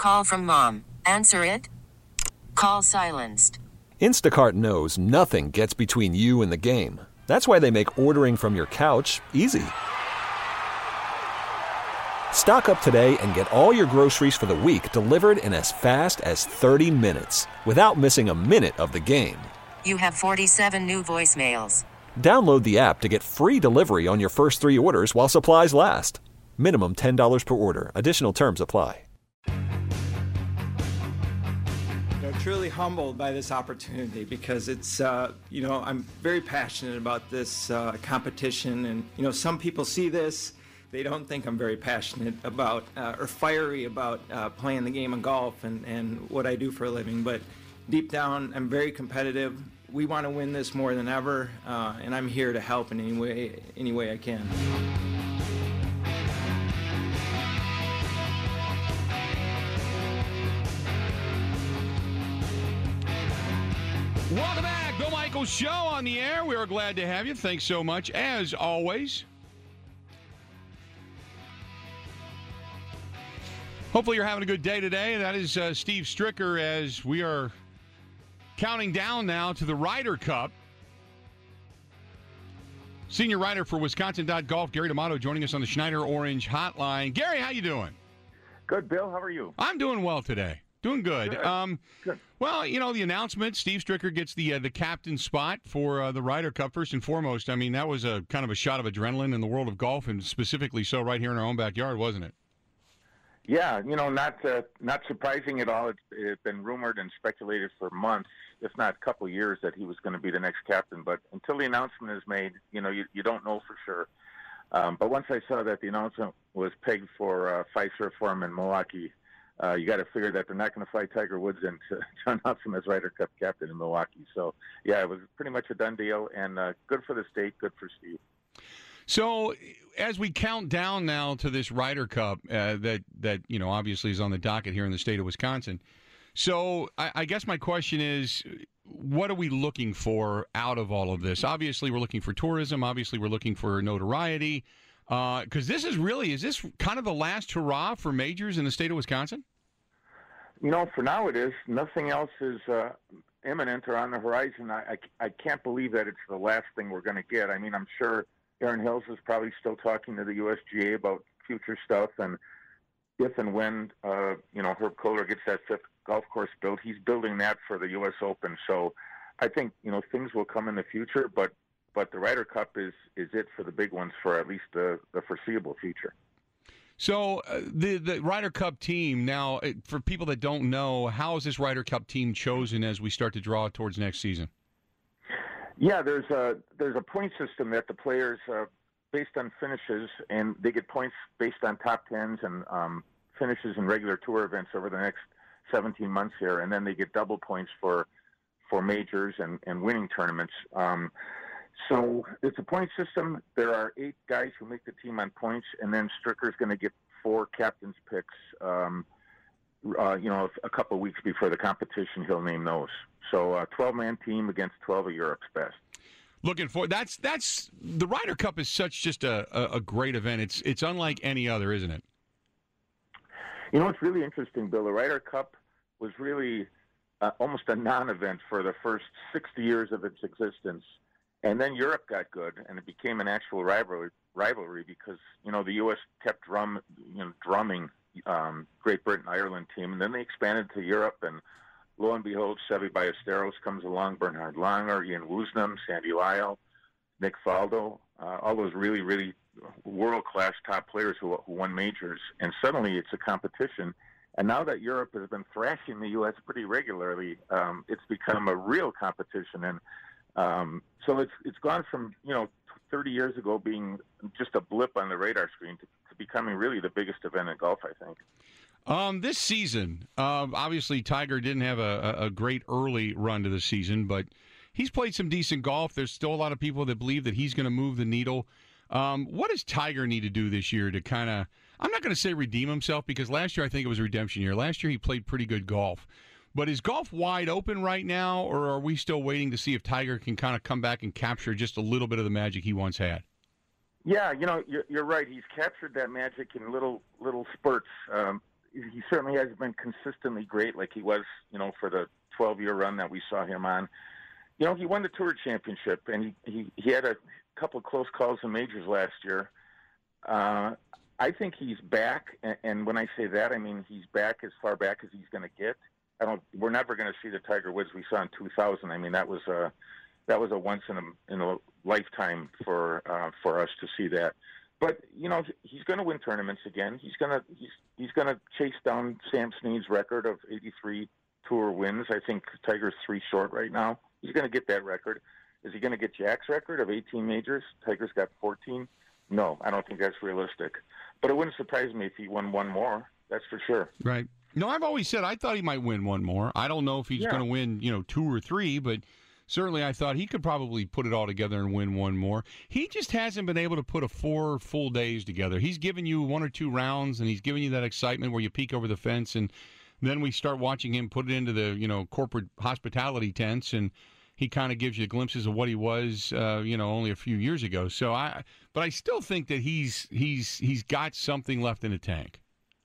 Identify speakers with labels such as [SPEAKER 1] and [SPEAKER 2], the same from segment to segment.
[SPEAKER 1] Call from mom. Answer it. Call silenced.
[SPEAKER 2] Instacart knows nothing gets between you and the game. That's why they make ordering from your couch easy. Stock up today and get all your groceries for the week delivered in as fast as 30 minutes without missing a minute of the game.
[SPEAKER 1] You have 47 new voicemails.
[SPEAKER 2] Download the app to get free delivery on your first 3 orders while supplies last. Minimum $10 per order. Additional terms apply.
[SPEAKER 3] Truly humbled by this opportunity because it's, I'm very passionate about this competition. And, some people see this, they don't think I'm very passionate about or fiery about playing the game of golf and what I do for a living. But deep down, I'm very competitive. We want to win this more than ever, and I'm here to help in any way I can.
[SPEAKER 4] Welcome back. Bill Michaels Show on the air. We are glad to have you. Thanks so much, as always. Hopefully you're having a good day today. That is Steve Stricker as we are counting down now to the Ryder Cup. Senior writer for Wisconsin.golf, Gary D'Amato, joining us on the Schneider Orange Hotline. Gary, how you doing?
[SPEAKER 5] Good, Bill. How are you?
[SPEAKER 4] I'm doing well today. Doing good.
[SPEAKER 5] Good.
[SPEAKER 4] Well, the announcement, Steve Stricker gets the captain spot for the Ryder Cup. First and foremost, I mean, that was a kind of a shot of adrenaline in the world of golf, and specifically so right here in our own backyard, wasn't it?
[SPEAKER 5] Yeah, not surprising at all. It's been rumored and speculated for months, if not a couple of years, that he was going to be the next captain. But until the announcement is made, you don't know for sure. But once I saw that the announcement was pegged for Fiserv Forum in Milwaukee, you got to figure that they're not going to fly Tiger Woods into John Hudson as Ryder Cup captain in Milwaukee. So, yeah, it was pretty much a done deal, and good for the state, good for Steve.
[SPEAKER 4] So, as we count down now to this Ryder Cup that obviously is on the docket here in the state of Wisconsin, so I guess my question is, what are we looking for out of all of this? Obviously, we're looking for tourism. Obviously, we're looking for notoriety. Because is this kind of the last hurrah for majors in the state of Wisconsin?
[SPEAKER 5] For now it is. Nothing else is imminent or on the horizon. I can't believe that it's the last thing we're going to get. I mean, I'm sure Aaron Hills is probably still talking to the USGA about future stuff, and if and when, Herb Kohler gets that 5th golf course built, he's building that for the U.S. Open. So I think, things will come in the future, but the Ryder Cup is it for the big ones for at least the foreseeable future.
[SPEAKER 4] So the Ryder Cup team, now, for people that don't know, how is this Ryder Cup team chosen as we start to draw towards next season?
[SPEAKER 5] Yeah, there's a point system that the players, based on finishes, and they get points based on top tens and finishes in regular tour events over the next 17 months here, and then they get double points for majors and winning tournaments. So it's a point system. There are 8 guys who make the team on points, and then Stricker's going to get 4 captain's picks. A couple of weeks before the competition, he'll name those. So a 12-man team against 12 of Europe's best.
[SPEAKER 4] Looking for that's the Ryder Cup is such just a great event. It's unlike any other, isn't it?
[SPEAKER 5] It's really interesting, Bill. The Ryder Cup was really almost a non-event for the first 60 years of its existence. And then Europe got good, and it became an actual rivalry because, the U.S. kept drumming Great Britain, Ireland team, and then they expanded to Europe, and lo and behold, Seve Ballesteros comes along, Bernhard Langer, Ian Woosnam, Sandy Lyle, Nick Faldo, all those really, really world-class top players who won majors, and suddenly it's a competition. And now that Europe has been thrashing the U.S. pretty regularly, it's become a real competition, and so it's gone from 30 years ago being just a blip on the radar screen to becoming really the biggest event in golf, I think.
[SPEAKER 4] This season, obviously Tiger didn't have a great early run to the season, but he's played some decent golf. There's still a lot of people that believe that he's going to move the needle. What does Tiger need to do this year to kind of, I'm not going to say redeem himself, because last year I think it was a redemption year. Last year he played pretty good golf. But is golf wide open right now, or are we still waiting to see if Tiger can kind of come back and capture just a little bit of the magic he once had?
[SPEAKER 5] Yeah, you're right. He's captured that magic in little spurts. he certainly has been consistently great, like he was, for the 12-year run that we saw him on. He won the Tour Championship, and he had a couple of close calls in majors last year. I think he's back, and when I say that, I mean he's back as far back as he's going to get. We're never going to see the Tiger Woods we saw in 2000. I mean that was a once in a lifetime for us to see that. But he's going to win tournaments again. He's going to chase down Sam Snead's record of 83 Tour wins. I think Tiger's 3 short right now. He's going to get that record. Is he going to get Jack's record of 18 majors? Tiger's got 14. No, I don't think that's realistic. But it wouldn't surprise me if he won one more. That's for sure.
[SPEAKER 4] Right. No, I've always said I thought he might win one more. I don't know if he's going to win, 2 or 3, but certainly I thought he could probably put it all together and win one more. He just hasn't been able to put 4 full days together. He's given you 1 or 2 rounds, and he's giving you that excitement where you peek over the fence, and then we start watching him put it into the, corporate hospitality tents, and he kind of gives you glimpses of what he was, only a few years ago. But I still think that he's got something left in the tank.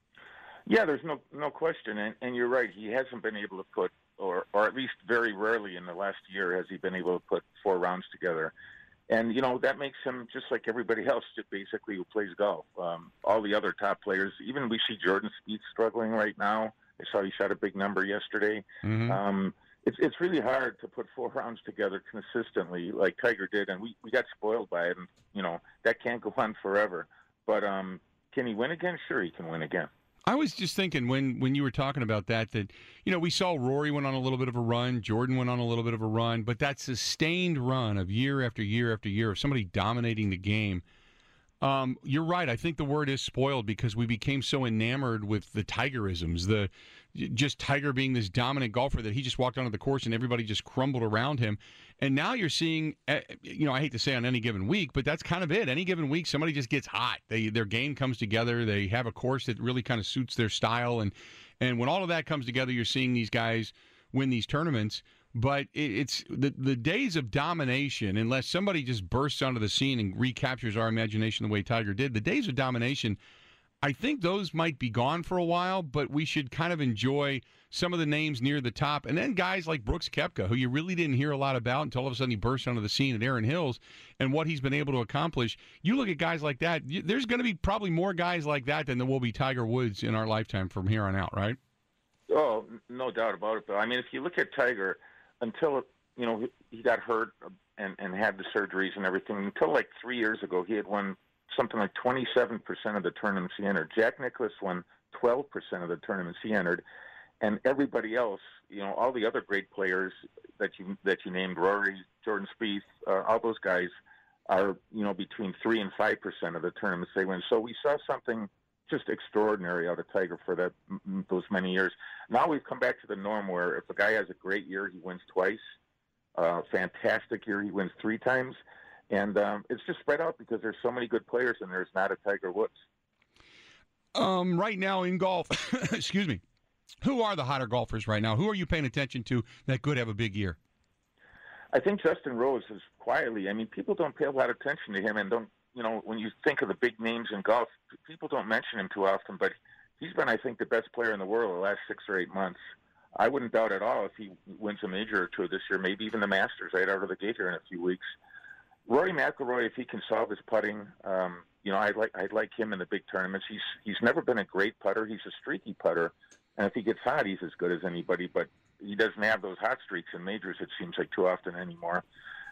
[SPEAKER 5] Yeah, there's no question, and you're right. He hasn't been able to put, or at least very rarely in the last year has he been able to put 4 rounds together. And, that makes him just like everybody else, basically, who plays golf. All the other top players, even we see Jordan Spieth struggling right now. I saw he shot a big number yesterday. Mm-hmm. It's really hard to put 4 rounds together consistently like Tiger did, and we got spoiled by it, and, that can't go on forever. But can he win again? Sure, he can win again.
[SPEAKER 4] I was just thinking when you were talking about that, we saw Rory went on a little bit of a run, Jordan went on a little bit of a run, but that sustained run of year after year after year of somebody dominating the game, you're right. I think the word is spoiled because we became so enamored with the Tigerisms, just Tiger being this dominant golfer that he just walked onto the course and everybody just crumbled around him. And now you're seeing, I hate to say on any given week, but that's kind of it. Any given week, somebody just gets hot. Their game comes together. They have a course that really kind of suits their style. And when all of that comes together, you're seeing these guys win these tournaments. But it's the days of domination, unless somebody just bursts onto the scene and recaptures our imagination the way Tiger did, the days of domination, I think those might be gone for a while, but we should kind of enjoy some of the names near the top. And then guys like Brooks Koepka, who you really didn't hear a lot about until all of a sudden he burst onto the scene at Erin Hills and what he's been able to accomplish. You look at guys like that, there's going to be probably more guys like that than there will be Tiger Woods in our lifetime from here on out, right?
[SPEAKER 5] Oh, no doubt about it, Bill. I mean, if you look at Tiger, until, he got hurt and had the surgeries and everything, until like 3 years ago, he had won something like 27% of the tournaments he entered. Jack Nicklaus won 12% of the tournaments he entered, and everybody else, all the other great players that you named, Rory, Jordan Spieth, all those guys are between 3 and 5% of the tournaments they win. So we saw something just extraordinary out of Tiger for those many years. Now we've come back to the norm where if a guy has a great year, he wins twice. Fantastic year, he wins 3 times. And it's just spread out because there's so many good players and there's not a Tiger Woods.
[SPEAKER 4] Right now in golf, excuse me, who are the hotter golfers right now? Who are you paying attention to that could have a big year?
[SPEAKER 5] I think Justin Rose is quietly. I mean, people don't pay a lot of attention to him and don't, when you think of the big names in golf, people don't mention him too often, but he's been, I think, the best player in the world the last 6 or 8 months. I wouldn't doubt at all if he wins a major or 2 this year, maybe even the Masters right out of the gate here in a few weeks. Rory McIlroy, if he can solve his putting, I'd like him in the big tournaments. He's never been a great putter. He's a streaky putter, and if he gets hot, he's as good as anybody. But he doesn't have those hot streaks in majors. It seems like too often anymore.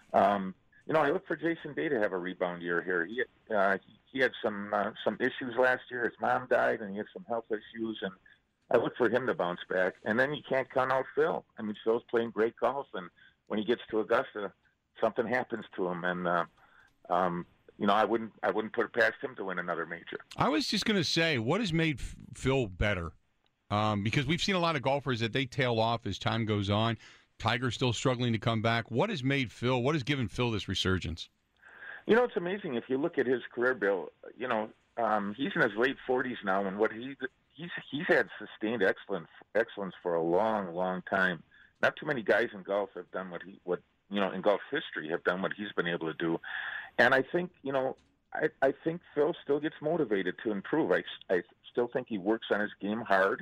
[SPEAKER 5] I look for Jason Day to have a rebound year here. He had some issues last year. His mom died, and he had some health issues, and I look for him to bounce back. And then you can't count out Phil. I mean, Phil's playing great golf, and when he gets to Augusta, something happens to him, and I wouldn't put it past him to win another major.
[SPEAKER 4] I was just going to say, what has made Phil better? Because we've seen a lot of golfers that they tail off as time goes on. Tiger's still struggling to come back. What has given Phil this resurgence?
[SPEAKER 5] It's amazing if you look at his career, Bill. He's in his late 40s now, and what he's had sustained excellence for a long, long time. Not too many guys in golf have done what in golf history have done what he's been able to do. And I think, I think Phil still gets motivated to improve. I still think he works on his game hard.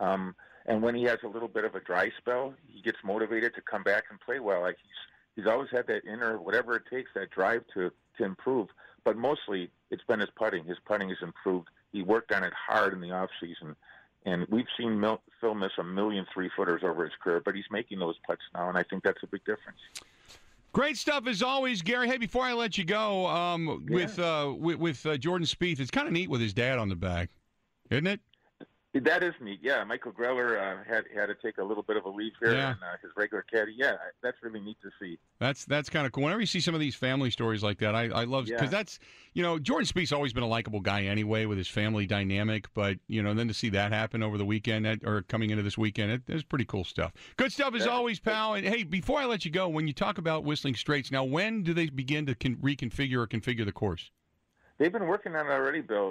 [SPEAKER 5] And when he has a little bit of a dry spell, he gets motivated to come back and play well. Like he's always had that inner, whatever it takes, that drive to improve. But mostly it's been his putting. His putting has improved. He worked on it hard in the off season. And we've seen Phil miss 1 million 3-footers over his career, but he's making those putts now, and I think that's a big difference.
[SPEAKER 4] Great stuff as always, Gary. Hey, before I let you go, with Jordan Spieth, it's kind of neat with his dad on the back, isn't it?
[SPEAKER 5] That is neat. Yeah, Michael Greller had to take a little bit of a leave here, and his regular caddy. Yeah, that's really neat to see.
[SPEAKER 4] That's kind of cool. Whenever you see some of these family stories like that, I love, because that's, Jordan Spieth's always been a likable guy anyway with his family dynamic, but then to see that happen over the weekend or coming into this weekend, it's pretty cool stuff. Good stuff as always, pal. And hey, before I let you go, when you talk about Whistling Straits, now when do they begin to reconfigure or configure the course?
[SPEAKER 5] They've been working on it already, Bill.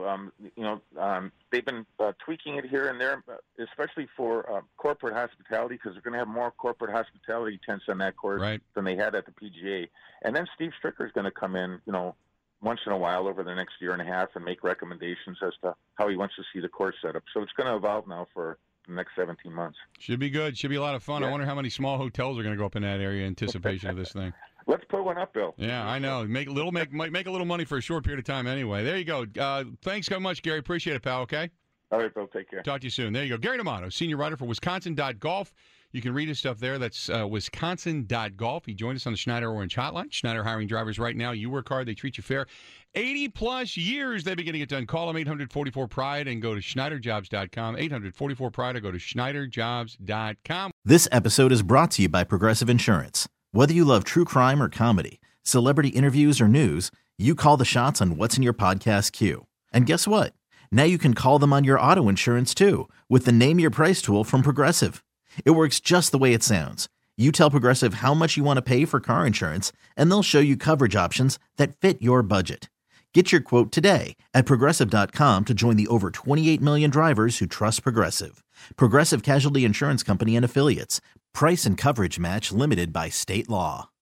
[SPEAKER 5] They've been tweaking it here and there, especially for corporate hospitality, because they're going to have more corporate hospitality tents on that course than they had at the PGA. And then Steve Stricker is going to come in, once in a while over the next year and a half and make recommendations as to how he wants to see the course set up. So it's going to evolve now for the next 17 months. Should
[SPEAKER 4] be good. Should be a lot of fun. Yeah. I wonder how many small hotels are going to go up in that area in anticipation of this thing.
[SPEAKER 5] Let's put one up, Bill.
[SPEAKER 4] Yeah, I know. Make a little money for a short period of time anyway. There you go. Thanks so much, Gary. Appreciate it, pal, okay?
[SPEAKER 5] All right, Bill. Take care.
[SPEAKER 4] Talk to you soon. There you go. Gary D'Amato, senior writer for Wisconsin.golf. You can read his stuff there. That's Wisconsin.golf. He joined us on the Schneider Orange Hotline. Schneider hiring drivers right now. You work hard. They treat you fair. 80-plus years they've been getting it done. Call them 844-PRIDE and go to SchneiderJobs.com. 844-PRIDE or go to SchneiderJobs.com.
[SPEAKER 6] This episode is brought to you by Progressive Insurance. Whether you love true crime or comedy, celebrity interviews or news, you call the shots on what's in your podcast queue. And guess what? Now you can call them on your auto insurance too with the Name Your Price tool from Progressive. It works just the way it sounds. You tell Progressive how much you want to pay for car insurance, and they'll show you coverage options that fit your budget. Get your quote today at Progressive.com to join the over 28 million drivers who trust Progressive. Progressive Casualty Insurance Company and Affiliates. Price and coverage match limited by state law.